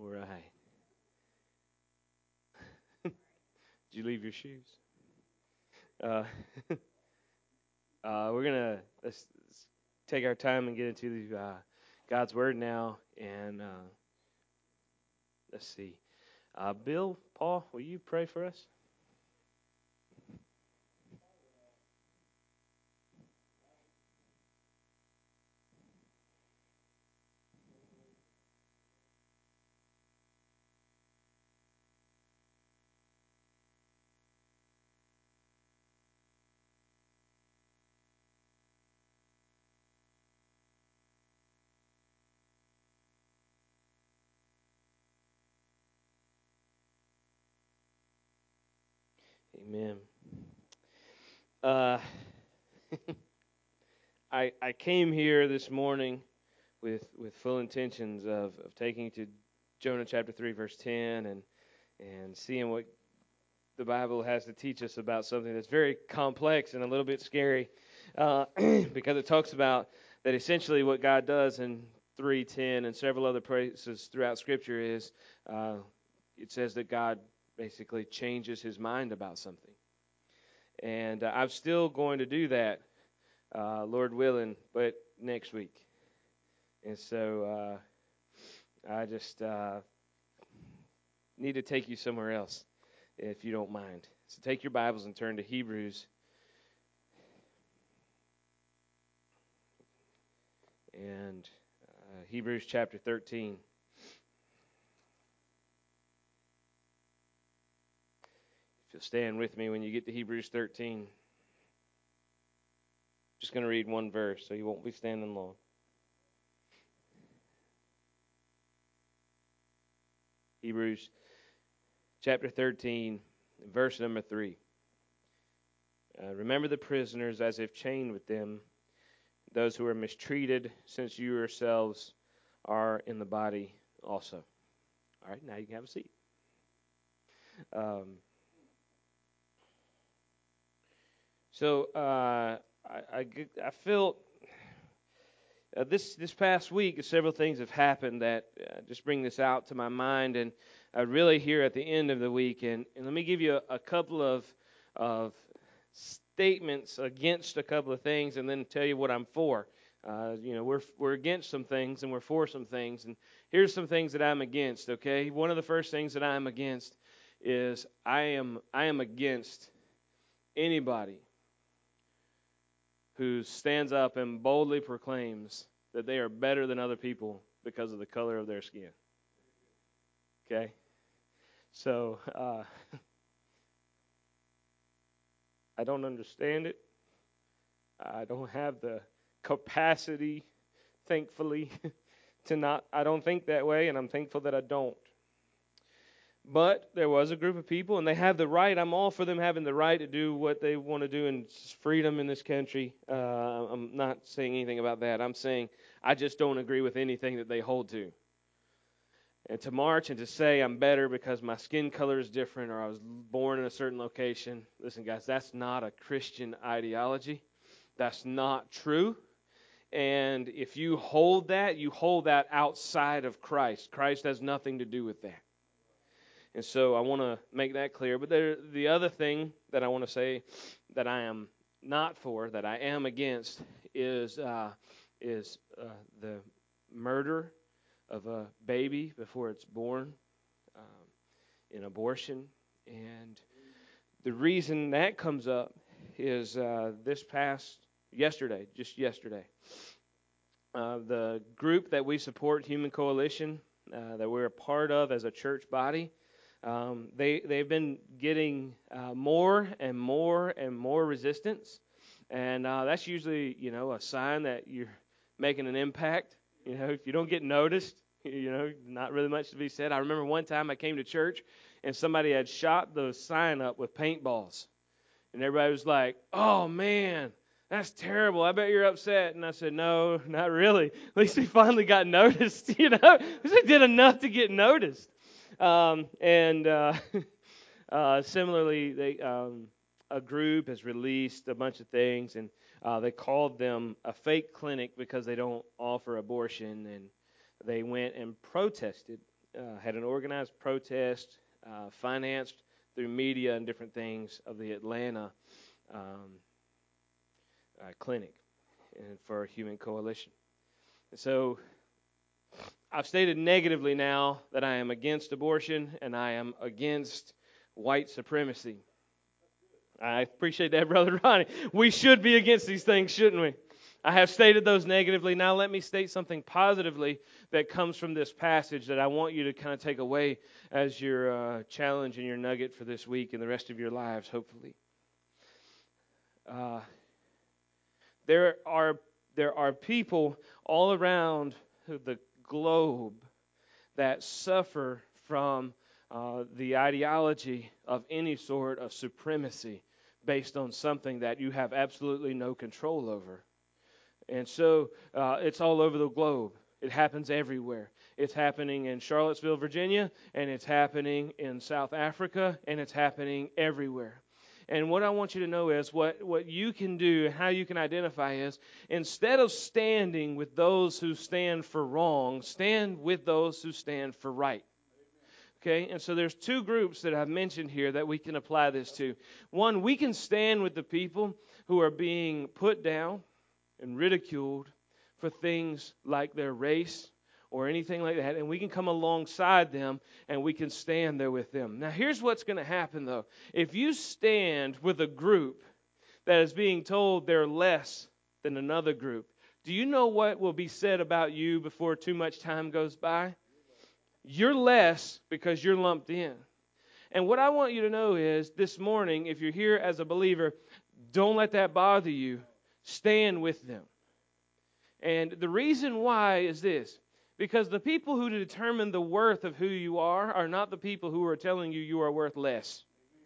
All right. Did you leave your shoes? Uh, we're gonna let's take our time and get into God's word now, and let's see. Bill, Paul, will you pray for us? Amen. Uh, I came here this morning with full intentions of taking you to Jonah chapter 3 verse 10 and seeing what the Bible has to teach us about something that's very complex and a little bit scary, because it talks about that essentially what God does in 3:10 and several other places throughout Scripture is it says that God basically changes His mind about something, and I'm still going to do that, Lord willing, but next week. And so I just need to take you somewhere else, if you don't mind. So take your Bibles and turn to Hebrews. And Hebrews chapter 13. If you'll stand with me when you get to Hebrews 13. Just going to read one verse, so you won't be standing long. Hebrews chapter 13, verse number 3. Remember the prisoners as if chained with them, those who are mistreated, since you yourselves are in the body also. All right, now you can have a seat. I felt this past week several things have happened that just bring this out to my mind, and really here at the end of the week, and let me give you a couple of statements against a couple of things, and then tell you what I'm for. We're against some things and we're for some things, and here's some things that I'm against. Okay, one of the first things that I'm against is I am against anybody who stands up and boldly proclaims that they are better than other people because of the color of their skin. Okay? So, I don't understand it. I don't have the capacity, thankfully, I don't think that way, and I'm thankful that I don't. But there was a group of people, and they have the right. I'm all for them having the right to do what they want to do, and freedom in this country. I'm not saying anything about that. I'm saying I just don't agree with anything that they hold to. And to march and to say I'm better because my skin color is different or I was born in a certain location. Listen, guys, that's not a Christian ideology. That's not true. And if you hold that outside of Christ. Christ has nothing to do with that. And so I want to make that clear. But the other thing that I want to say that I am not for, that I am against, is the murder of a baby before it's born, in abortion. And the reason that comes up is just yesterday, the group that we support, Human Coalition, that we're a part of as a church body, they've been getting more and more and more resistance, and that's usually a sign that you're making an impact. If you don't get noticed, not really much to be said. I remember one time I came to church and somebody had shot the sign up with paintballs, and everybody was like, "Oh man, that's terrible. I bet you're upset." And I said, "No, not really. At least we finally got noticed. At least we did enough to get noticed." Similarly, a group has released a bunch of things, and they called them a fake clinic because they don't offer abortion, and they went and protested had an organized protest financed through media and different things of the Atlanta clinic and for Human Coalition. And so I've stated negatively now that I am against abortion and I am against white supremacy. I appreciate that, Brother Ronnie. We should be against these things, shouldn't we? I have stated those negatively. Now let me state something positively that comes from this passage that I want you to kind of take away as your challenge and your nugget for this week and the rest of your lives, hopefully. There are people all around the globe that suffer from the ideology of any sort of supremacy based on something that you have absolutely no control over. And so it's all over the globe. It happens everywhere. It's happening in Charlottesville, Virginia, and it's happening in South Africa, and it's happening everywhere. And what I want you to know is what you can do, how you can identify is, instead of standing with those who stand for wrong, stand with those who stand for right. Okay, and so there's two groups that I've mentioned here that we can apply this to. One, we can stand with the people who are being put down and ridiculed for things like their race or anything like that, and we can come alongside them and we can stand there with them. Now, here's what's going to happen, though. If you stand with a group that is being told they're less than another group, do you know what will be said about you before too much time goes by? You're less because you're lumped in. And what I want you to know is, this morning, if you're here as a believer, don't let that bother you. Stand with them. And the reason why is this. Because the people who determine the worth of who you are not the people who are telling you you are worth less.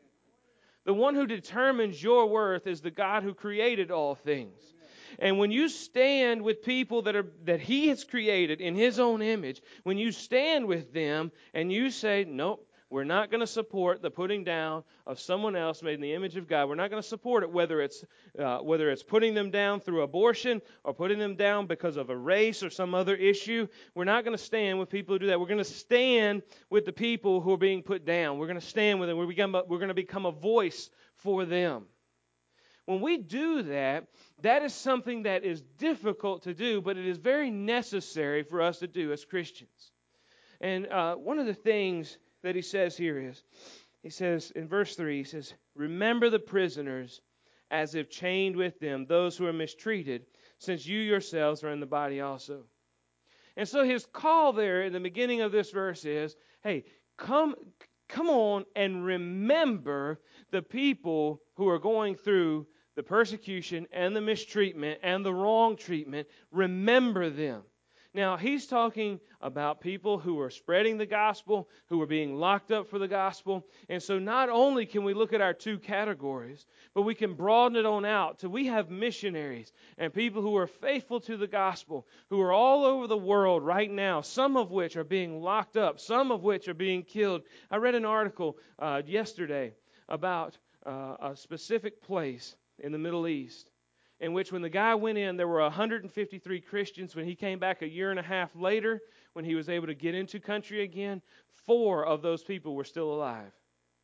The one who determines your worth is the God who created all things. And when you stand with people that He has created in His own image, when you stand with them and you say, nope, we're not going to support the putting down of someone else made in the image of God. We're not going to support it, whether it's putting them down through abortion or putting them down because of a race or some other issue. We're not going to stand with people who do that. We're going to stand with the people who are being put down. We're going to stand with them. We're going to become a voice for them. When we do that, that is something that is difficult to do, but it is very necessary for us to do as Christians. And one of the things that he says here is, he says in verse 3, he says, remember the prisoners as if chained with them, those who are mistreated, since you yourselves are in the body also. And so his call there in the beginning of this verse is, hey, come on and remember the people who are going through the persecution and the mistreatment and the wrong treatment. Remember them. Now, he's talking about people who are spreading the gospel, who are being locked up for the gospel. And so not only can we look at our two categories, but we can broaden it on out to we have missionaries and people who are faithful to the gospel, who are all over the world right now, some of which are being locked up, some of which are being killed. I read an article yesterday about a specific place in the Middle East, in which when the guy went in, there were 153 Christians. When he came back a year and a half later, when he was able to get into country again, 4 of those people were still alive.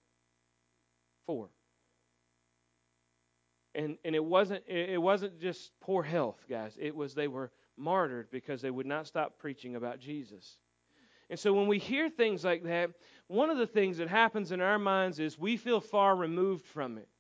4. And it wasn't just poor health, guys. It was they were martyred because they would not stop preaching about Jesus. And so when we hear things like that, one of the things that happens in our minds is we feel far removed from it.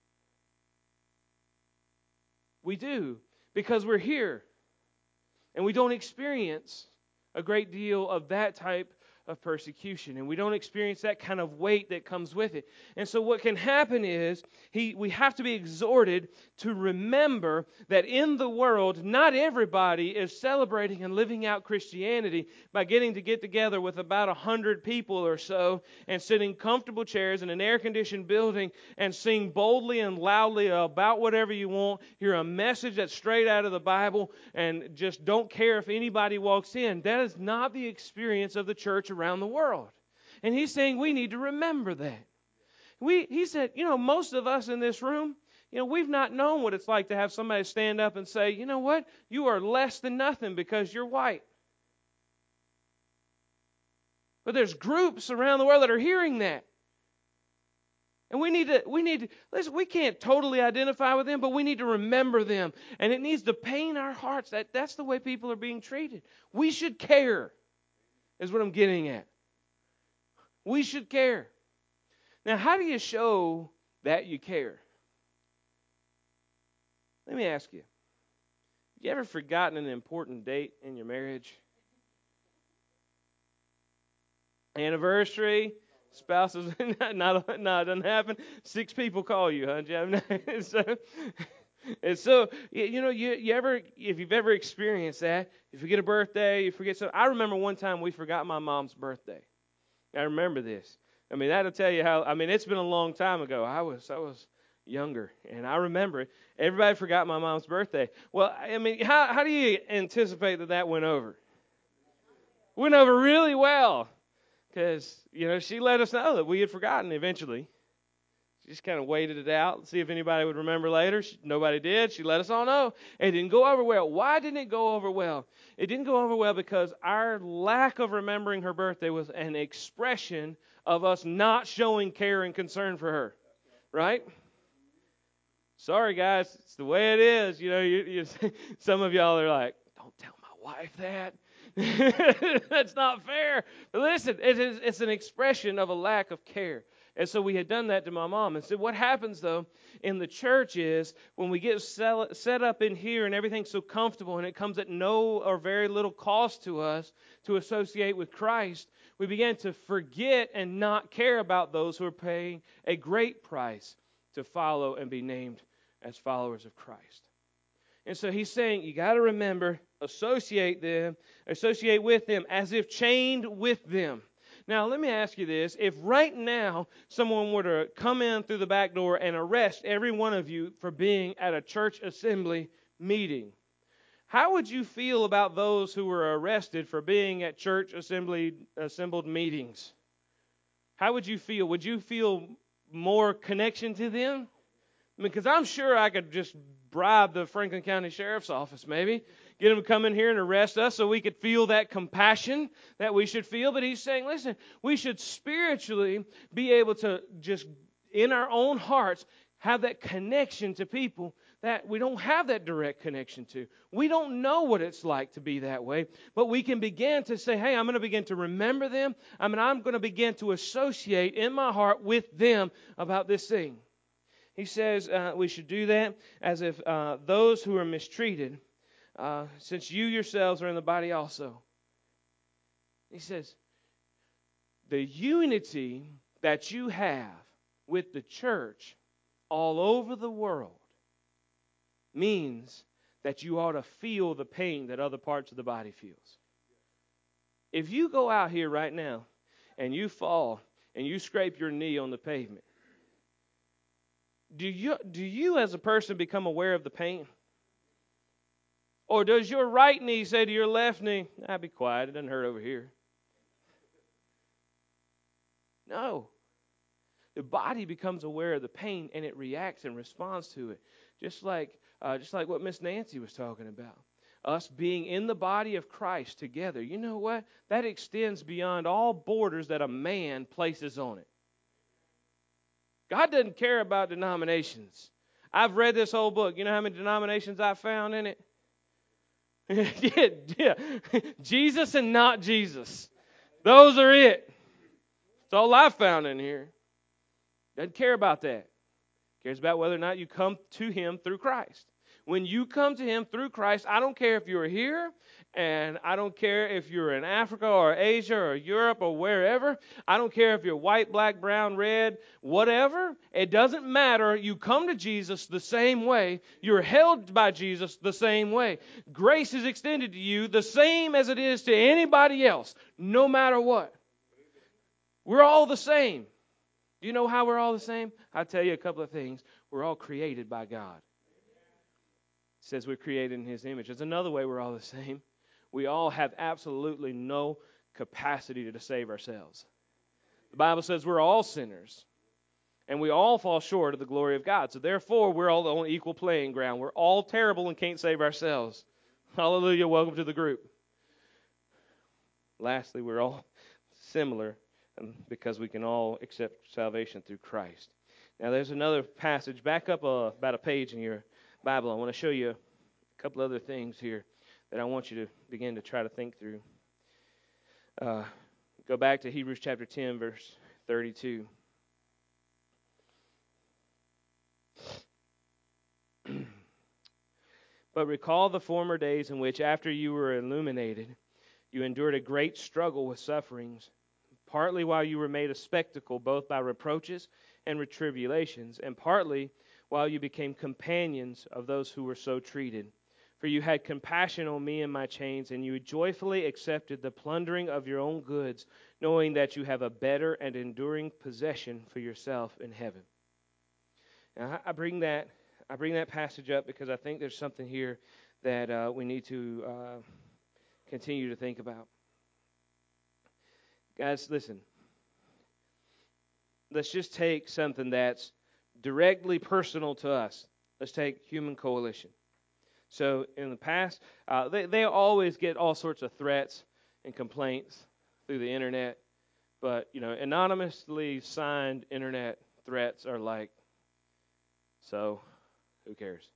We do, because we're here. And we don't experience a great deal of that type of persecution. And we don't experience that kind of weight that comes with it. And so what can happen is we have to be exhorted to remember that in the world, not everybody is celebrating and living out Christianity by getting to get together with about 100 people or so and sit in comfortable chairs in an air-conditioned building and sing boldly and loudly about whatever you want, hear a message that's straight out of the Bible, and just don't care if anybody walks in. That is not the experience of the church around the world. And he's saying we need to remember that. He said, most of us in this room, we've not known what it's like to have somebody stand up and say, you know what, you are less than nothing because you're white. But there's groups around the world that are hearing that. And we need to, listen, we can't totally identify with them, but we need to remember them. And it needs to pain our hearts that that's the way people are being treated. We should care, is what I'm getting at. We should care. Now, how do you show that you care? Let me ask you. Have you ever forgotten an important date in your marriage? Anniversary? Spouses? No, it doesn't happen. 6 people call you, huh, Jeff? so you ever, if you've ever experienced that, you forget a birthday, you forget something. I remember one time we forgot my mom's birthday. I remember this. I mean, that'll tell you how. I mean, it's been a long time ago. I was younger, and I remember it. Everybody forgot my mom's birthday. Well, I mean, how do you anticipate that went over? Went over really well, because she let us know that we had forgotten eventually. She just kind of waited it out, see if anybody would remember later. Nobody did. She let us all know. It didn't go over well. Why didn't it go over well? It didn't go over well because our lack of remembering her birthday was an expression of us not showing care and concern for her, right? Sorry, guys, it's the way it is. You some of y'all are like, don't tell my wife that. That's not fair. But listen, it's an expression of a lack of care. And so we had done that to my mom. And so what happens, though, in the church is when we get set up in here and everything's so comfortable and it comes at no or very little cost to us to associate with Christ, we begin to forget and not care about those who are paying a great price to follow and be named as followers of Christ. And so he's saying you got to remember, associate with them as if chained with them. Now, let me ask you this. If right now someone were to come in through the back door and arrest every one of you for being at a church assembly meeting, how would you feel about those who were arrested for being at church assembled meetings? How would you feel? Would you feel more connection to them? Because I'm sure I could just bribe the Franklin County Sheriff's Office maybe, get them to come in here and arrest us so we could feel that compassion that we should feel. But he's saying, listen, we should spiritually be able to just, in our own hearts, have that connection to people that we don't have that direct connection to. We don't know what it's like to be that way, but we can begin to say, hey, I'm going to begin to remember them. I'm going to begin to associate in my heart with them about this thing. He says we should do that as if those who are mistreated, since you yourselves are in the body also. He says, the unity that you have with the church all over the world means that you ought to feel the pain that other parts of the body feels. If you go out here right now and you fall and you scrape your knee on the pavement, do you as a person become aware of the pain? Or does your right knee say to your left knee, be quiet, it doesn't hurt over here? No. The body becomes aware of the pain and it reacts and responds to it. Just like what Miss Nancy was talking about. Us being in the body of Christ together. You know what? That extends beyond all borders that a man places on it. God doesn't care about denominations. I've read this whole book. You know how many denominations I found in it? Yeah. Jesus and not Jesus. Those are it. That's all I've found in here. Doesn't care about that. Cares about whether or not you come to Him through Christ. When you come to Him through Christ, I don't care if you're here, and I don't care if you're in Africa or Asia or Europe or wherever. I don't care if you're white, black, brown, red, whatever. It doesn't matter. You come to Jesus the same way. You're held by Jesus the same way. Grace is extended to you the same as it is to anybody else, no matter what. We're all the same. Do you know how we're all the same? I'll tell you a couple of things. We're all created by God. It says we're created in His image. There's another way we're all the same. We all have absolutely no capacity to save ourselves. The Bible says we're all sinners, and we all fall short of the glory of God. So therefore, we're all on equal playing ground. We're all terrible and can't save ourselves. Hallelujah. Welcome to the group. Lastly, we're all similar because we can all accept salvation through Christ. Now, there's another passage. Back up about a page in your Bible. I want to show you a couple other things here that I want you to begin to try to think through. Go back to Hebrews chapter 10, verse 32. But recall the former days in which, after you were illuminated, you endured a great struggle with sufferings, partly while you were made a spectacle both by reproaches and with tribulations, and partly while you became companions of those who were so treated. For you had compassion on me and my chains, and you joyfully accepted the plundering of your own goods, knowing that you have a better and enduring possession for yourself in heaven. Now, I bring that passage up because I think there's something here that we need to continue to think about. Guys, listen. Let's just take something that's directly personal to us. Let's take Human Coalition. So in the past, they always get all sorts of threats and complaints through the internet. But, anonymously signed internet threats are like, so who cares?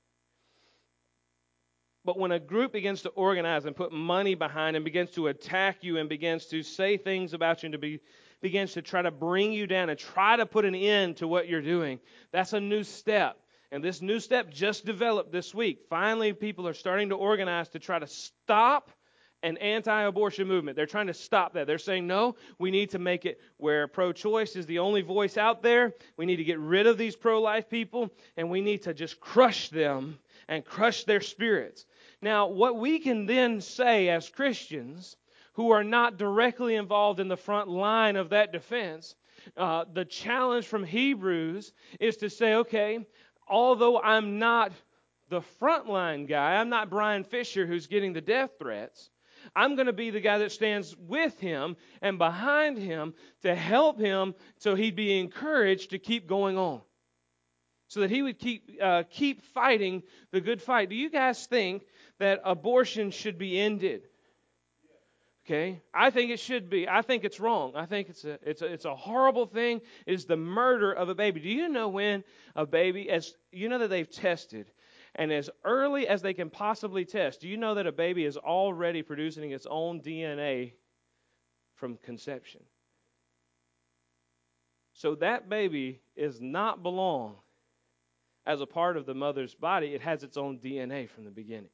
But when a group begins to organize and put money behind and begins to attack you and begins to say things about you and begins to try to bring you down and try to put an end to what you're doing, that's a new step. And this new step just developed this week. Finally, people are starting to organize to try to stop an anti-abortion movement. They're trying to stop that. They're saying, no, we need to make it where pro-choice is the only voice out there. We need to get rid of these pro-life people, and we need to just crush them and crush their spirits. Now, what we can then say as Christians who are not directly involved in the front line of that defense, the challenge from Hebrews is to say, okay, although I'm not the frontline guy, I'm not Brian Fisher who's getting the death threats, I'm going to be the guy that stands with him and behind him to help him so he'd be encouraged to keep going on, so that he would keep fighting the good fight. Do you guys think that abortion should be ended? Okay, I think it should be. I think it's wrong. I think it's a horrible thing. It is the murder of a baby. Do you know when a baby, as you know that they've tested, and as early as they can possibly test, do you know that a baby is already producing its own DNA from conception? So that baby is not belong as a part of the mother's body. It has its own DNA from the beginning.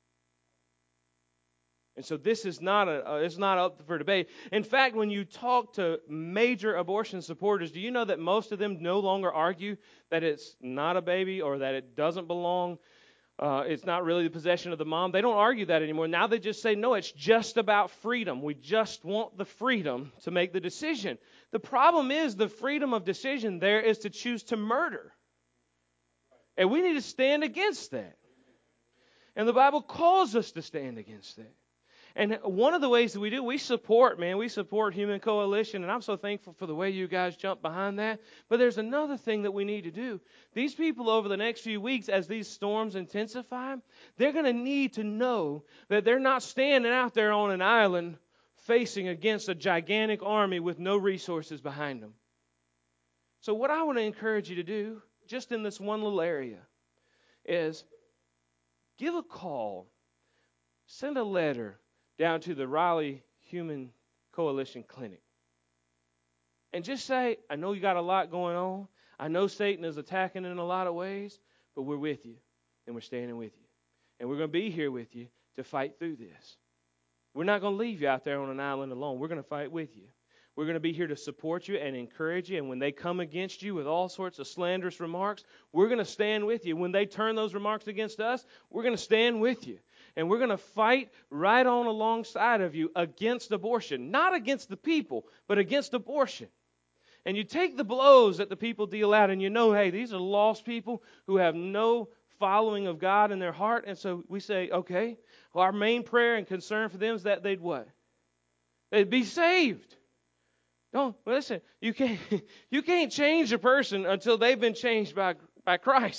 And so this is it's not up for debate. In fact, when you talk to major abortion supporters, do you know that most of them no longer argue that it's not a baby or that it doesn't belong? It's not really the possession of the mom. They don't argue that anymore. Now they just say, no, it's just about freedom. We just want the freedom to make the decision. The problem is the freedom of decision there is to choose to murder. And we need to stand against that. And the Bible calls us to stand against that. And one of the ways that we support Human Coalition, and I'm so thankful for the way you guys jump behind that. But there's another thing that we need to do. These people over the next few weeks, as these storms intensify, they're going to need to know that they're not standing out there on an island facing against a gigantic army with no resources behind them. So what I want to encourage you to do, just in this one little area, is give a call, send a letter down to the Raleigh Human Coalition Clinic. And just say, I know you got a lot going on. I know Satan is attacking in a lot of ways, but we're with you, and we're standing with you. And we're going to be here with you to fight through this. We're not going to leave you out there on an island alone. We're going to fight with you. We're going to be here to support you and encourage you. And when they come against you with all sorts of slanderous remarks, we're going to stand with you. When they turn those remarks against us, we're going to stand with you. And we're going to fight right on alongside of you against abortion. Not against the people, but against abortion. And you take the blows that the people deal out, and you know, hey, these are lost people who have no following of God in their heart. And so we say, okay, well, our main prayer and concern for them is that they'd what? They'd be saved. Don't listen. You can't change a person until they've been changed by Christ.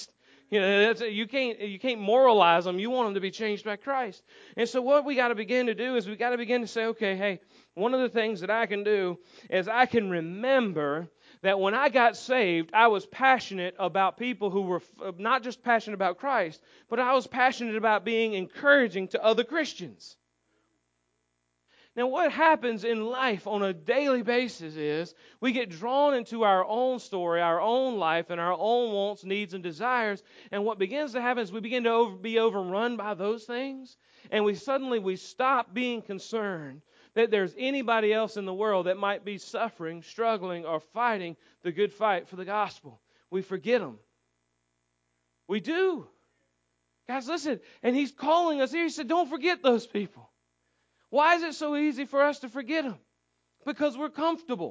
You can't moralize them. You want them to be changed by Christ. And so what we got to begin to do is we got to begin to say, okay, hey, one of the things that I can do is I can remember that when I got saved, I was passionate about people who were not just passionate about Christ, but I was passionate about being encouraging to other Christians. Now, what happens in life on a daily basis is we get drawn into our own story, our own life, and our own wants, needs, and desires. And what begins to happen is we begin to be overrun by those things. And we stop being concerned that there's anybody else in the world that might be suffering, struggling, or fighting the good fight for the gospel. We forget them. We do. Guys, listen. And He's calling us here. He said, don't forget those people. Why is it so easy for us to forget them? Because we're comfortable.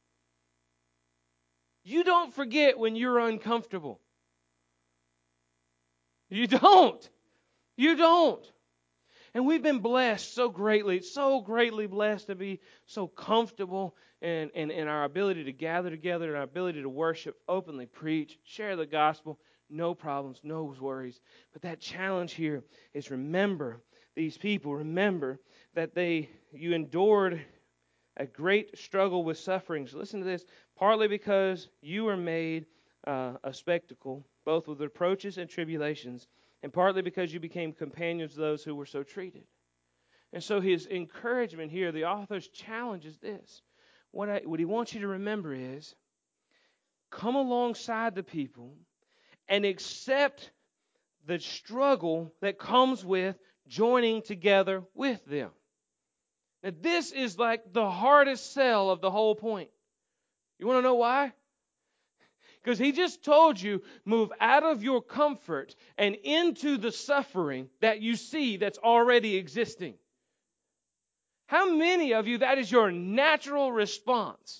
You don't forget when you're uncomfortable. You don't. You don't. And we've been blessed so greatly blessed to be so comfortable in our ability to gather together and our ability to worship, openly preach, share the gospel, no problems, no worries. But that challenge here is remember these people. Remember that you endured a great struggle with sufferings. Listen to this. Partly because you were made a spectacle, both with reproaches and tribulations, and partly because you became companions of those who were so treated. And so his encouragement here, the author's challenge is this. What he wants you to remember is, come alongside the people and accept the struggle that comes with joining together with them. Now, this is like the hardest sell of the whole point. You want to know why? Because he just told you, move out of your comfort and into the suffering that you see that's already existing. How many of you, that is your natural response?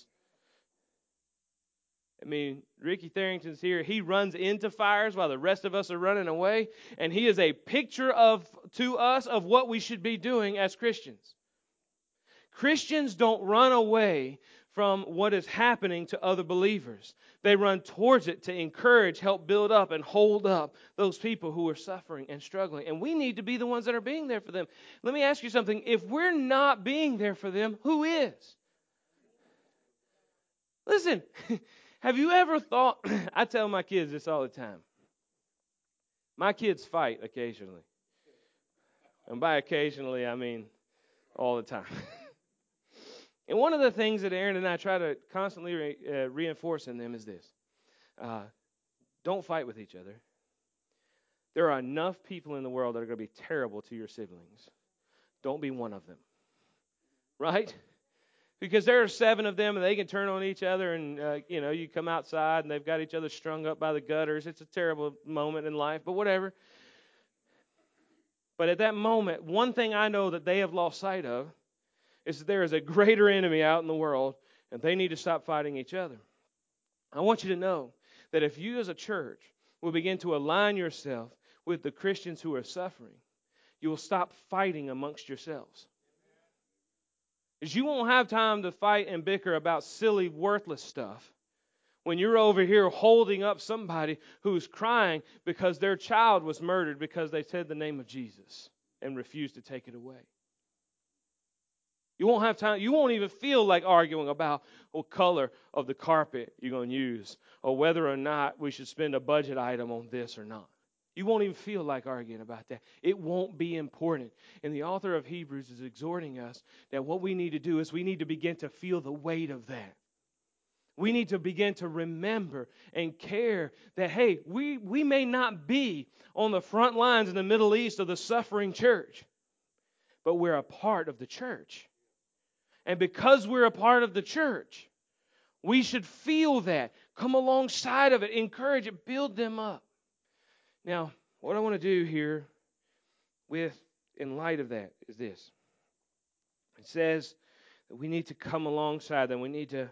I mean, Ricky Tharrington's here. He runs into fires while the rest of us are running away. And he is a picture to us of what we should be doing as Christians. Christians don't run away from what is happening to other believers. They run towards it to encourage, help build up, and hold up those people who are suffering and struggling. And we need to be the ones that are being there for them. Let me ask you something. If we're not being there for them, who is? Listen, have you ever thought, I tell my kids this all the time. My kids fight occasionally. And by occasionally, I mean all the time. And one of the things that Aaron and I try to constantly reinforce in them is this. Don't fight with each other. There are enough people in the world that are going to be terrible to your siblings. Don't be one of them. Right? Because there are 7 of them and they can turn on each other and, you come outside and they've got each other strung up by the gutters. It's a terrible moment in life, but whatever. But at that moment, one thing I know that they have lost sight of is that there is a greater enemy out in the world, and they need to stop fighting each other. I want you to know that if you as a church will begin to align yourself with the Christians who are suffering, you will stop fighting amongst yourselves. Because you won't have time to fight and bicker about silly, worthless stuff when you're over here holding up somebody who's crying because their child was murdered because they said the name of Jesus and refused to take it away. You won't have time. You won't even feel like arguing about what color of the carpet you're going to use or whether or not we should spend a budget item on this or not. You won't even feel like arguing about that. It won't be important. And the author of Hebrews is exhorting us that what we need to do is we need to begin to feel the weight of that. We need to begin to remember and care that, hey, we may not be on the front lines in the Middle East of the suffering church, but we're a part of the church. And because we're a part of the church, we should feel that, come alongside of it, encourage it, build them up. Now, what I want to do here in light of that is this. It says that we need to come alongside them. We need to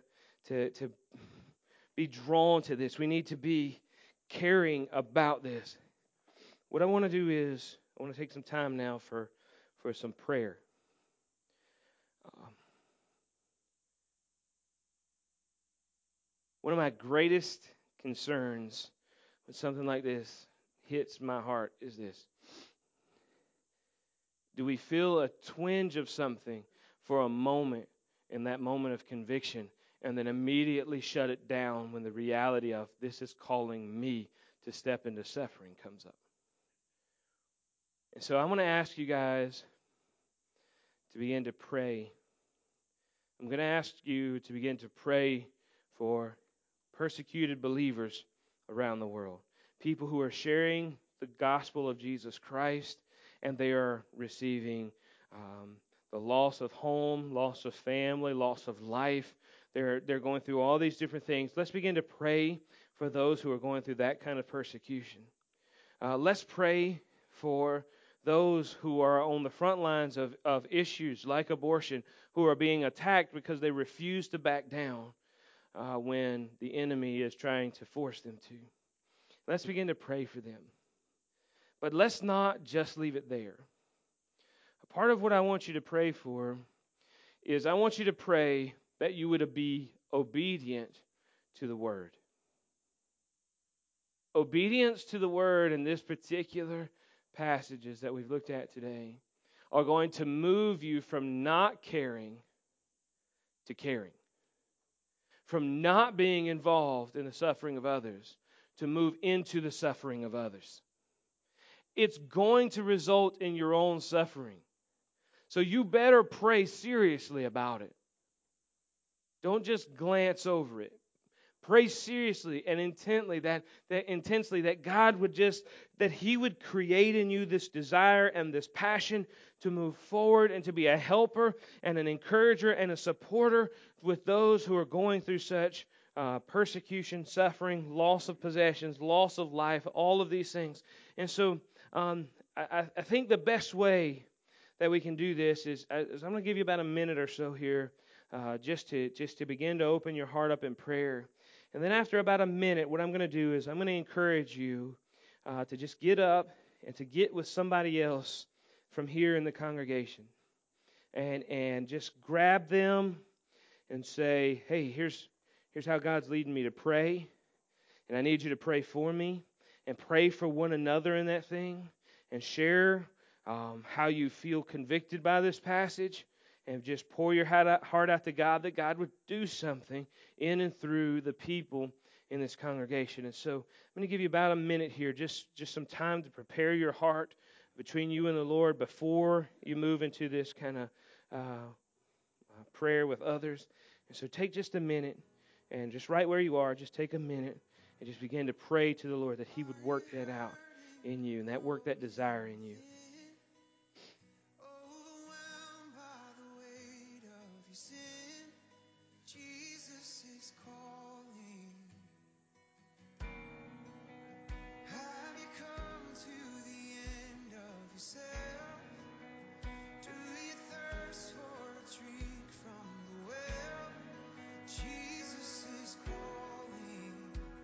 be drawn to this. We need to be caring about this. What I want to do is I want to take some time now for some prayer. One of my greatest concerns with something like this hits my heart is this. Do we feel a twinge of something for a moment in that moment of conviction and then immediately shut it down when the reality of this is calling me to step into suffering comes up? And so I want to ask you guys to begin to pray. I'm going to ask you to begin to pray for persecuted believers around the world. People who are sharing the gospel of Jesus Christ, and they are receiving the loss of home, loss of family, loss of life. They're going through all these different things. Let's begin to pray for those who are going through that kind of persecution. Let's pray for those who are on the front lines of issues like abortion, who are being attacked because they refuse to back down when the enemy is trying to force them to. Let's begin to pray for them. But let's not just leave it there. A part of what I want you to pray for is I want you to pray that you would be obedient to the Word. Obedience to the Word in this particular passages that we've looked at today are going to move you from not caring to caring. From not being involved in the suffering of others to move into the suffering of others. It's going to result in your own suffering. So you better pray seriously about it. Don't just glance over it. Pray seriously and intently that God would that He would create in you this desire and this passion to move forward and to be a helper and an encourager and a supporter with those who are going through such persecution, suffering, loss of possessions, loss of life, all of these things. And so I think the best way that we can do this is I'm going to give you about a minute or so here just to begin to open your heart up in prayer. And then after about a minute, what I'm going to do is I'm going to encourage you to just get up and to get with somebody else from here in the congregation. And just grab them and say, hey, here's how God's leading me to pray. And I need you to pray for me. And pray for one another in that thing. And share how you feel convicted by this passage. And just pour your heart out to God, that God would do something in and through the people in this congregation. And so I'm going to give you about a minute here, just some time to prepare your heart between you and the Lord before you move into this kind of prayer with others. And so take just a minute, and just right where you are, just take a minute and just begin to pray to the Lord that He would work that out in you and that work that desire in you. Jesus is calling. Have you come to the end of yourself? Do you thirst for a drink from the well? Jesus is calling.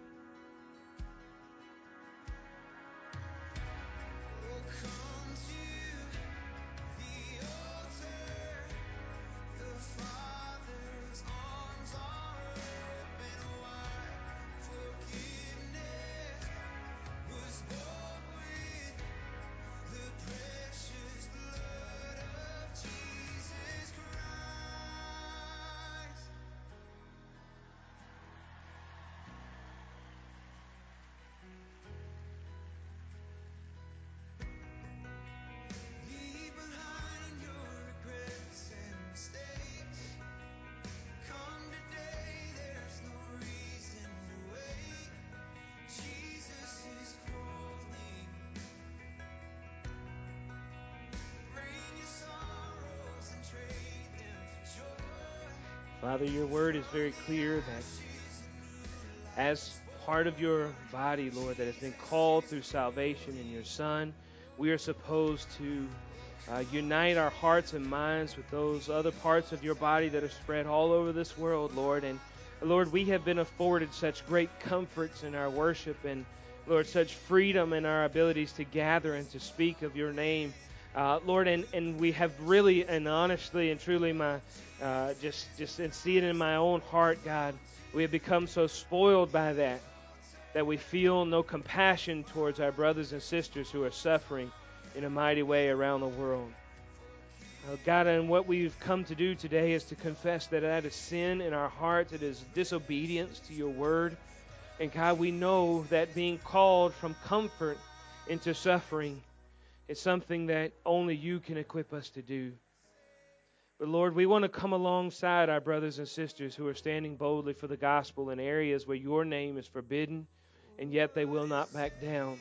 Oh, come to the altar. The Father's arms are open wide. Forgiveness was bought with the precious blood of Jesus Christ. Leave behind your regrets and mistakes. Come today, there's no reason to wait. Jesus is calling. Bring your sorrows and trade them for joy. Father, your word is very clear that as part of your body, Lord, that has been called through salvation in your Son, we are supposed to unite our hearts and minds with those other parts of your body that are spread all over this world, Lord. And Lord, we have been afforded such great comforts in our worship and, Lord, such freedom in our abilities to gather and to speak of your name. Lord, and we have really and honestly and truly just see it in my own heart, God. We have become so spoiled by that. that we feel no compassion towards our brothers and sisters who are suffering in a mighty way around the world. God, and what we've come to do today is to confess that that is sin in our hearts. It is disobedience to your word. And God, we know that being called from comfort into suffering is something that only you can equip us to do. But Lord, we want to come alongside our brothers and sisters who are standing boldly for the gospel in areas where your name is forbidden, and yet they will not back down.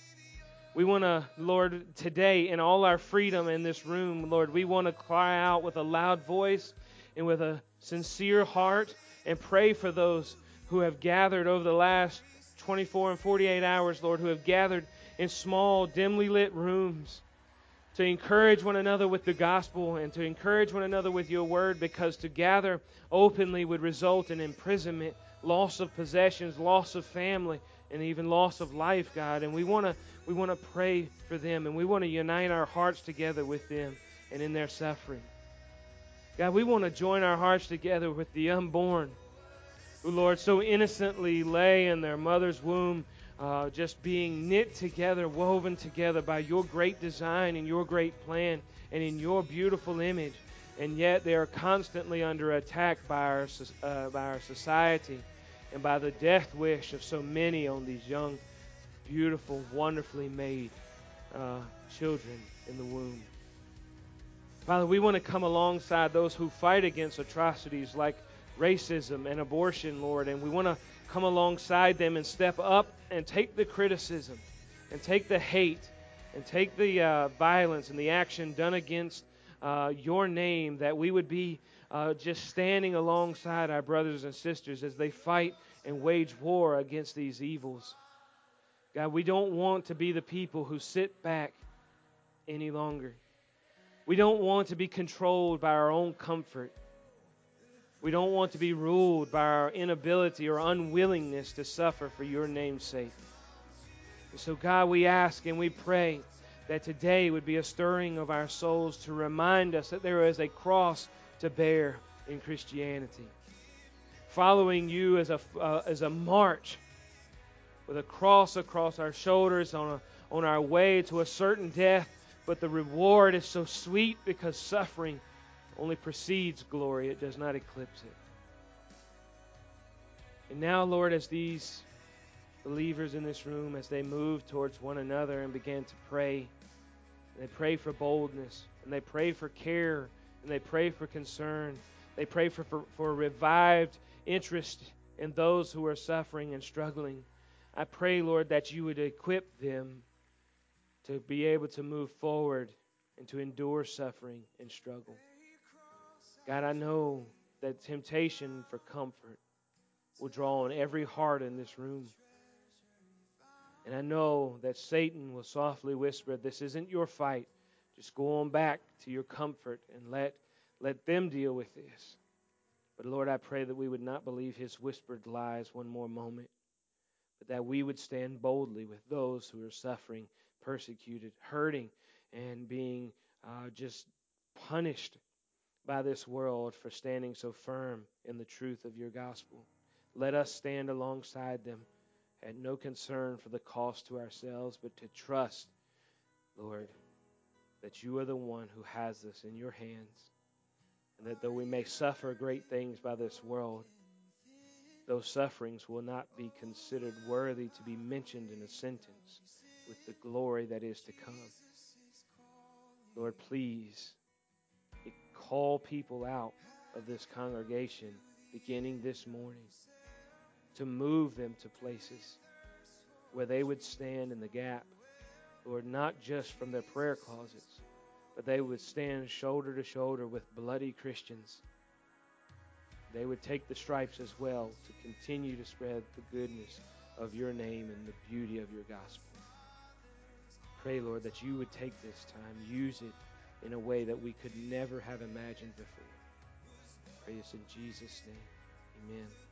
We want to, Lord, today in all our freedom in this room, Lord, we want to cry out with a loud voice and with a sincere heart and pray for those who have gathered over the last 24 and 48 hours, Lord, who have gathered in small, dimly lit rooms to encourage one another with the gospel and to encourage one another with your word, because to gather openly would result in imprisonment, loss of possessions, loss of family, and even loss of life, God. And we want to pray for them, and we want to unite our hearts together with them and in their suffering. God, we want to join our hearts together with the unborn who, Lord, so innocently lay in their mother's womb, just being knit together, woven together by your great design and your great plan and in your beautiful image. And yet they are constantly under attack by our society and by the death wish of so many on these young, beautiful, wonderfully made children in the womb. Father, we want to come alongside those who fight against atrocities like racism and abortion, Lord, and we want to come alongside them and step up and take the criticism and take the hate and take the violence and the action done against your name, that we would be just standing alongside our brothers and sisters as they fight and wage war against these evils. God, we don't want to be the people who sit back any longer. We don't want to be controlled by our own comfort. We don't want to be ruled by our inability or unwillingness to suffer for your name's sake. And so, God, we ask and we pray that today would be a stirring of our souls to remind us that there is a cross to bear in Christianity. Following you as a march with a cross across our shoulders on our way to a certain death, but the reward is so sweet because suffering only precedes glory. It does not eclipse it. And now, Lord, as these believers in this room, as they move towards one another and begin to pray, they pray for boldness, and they pray for care, and they pray for concern. They pray for revived interest in those who are suffering and struggling. I pray, Lord, that you would equip them to be able to move forward and to endure suffering and struggle. God, I know that temptation for comfort will draw on every heart in this room. And I know that Satan will softly whisper, this isn't your fight. Just go on back to your comfort and let them deal with this. But Lord, I pray that we would not believe his whispered lies one more moment, but that we would stand boldly with those who are suffering, persecuted, hurting, and being just punished by this world for standing so firm in the truth of your gospel. Let us stand alongside them, at no concern for the cost to ourselves, but to trust, Lord, that you are the one who has us in your hands, and that though we may suffer great things by this world, those sufferings will not be considered worthy to be mentioned in a sentence with the glory that is to come. Lord, please call people out of this congregation beginning this morning, to move them to places where they would stand in the gap, Lord, not just from their prayer closets, but they would stand shoulder to shoulder with bloody Christians. They would take the stripes as well to continue to spread the goodness of your name and the beauty of your gospel. Pray, Lord, that you would take this time, use it in a way that we could never have imagined before. Pray this in Jesus' name. Amen.